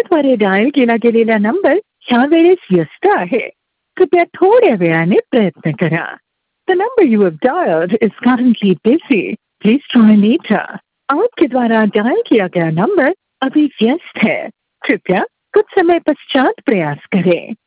तुमच्याद्वारे dial केला गेलेला number ह्या वेळेस व्यस्त आहे. कृपया थोड्या वेळाने प्रयत्न करा. The number you have dialed is currently busy. Please try later. आपके द्वारा डायल किया गया नंबर अभी व्यस्त है. कृपया कुछ समय पश्चात प्रयास करें.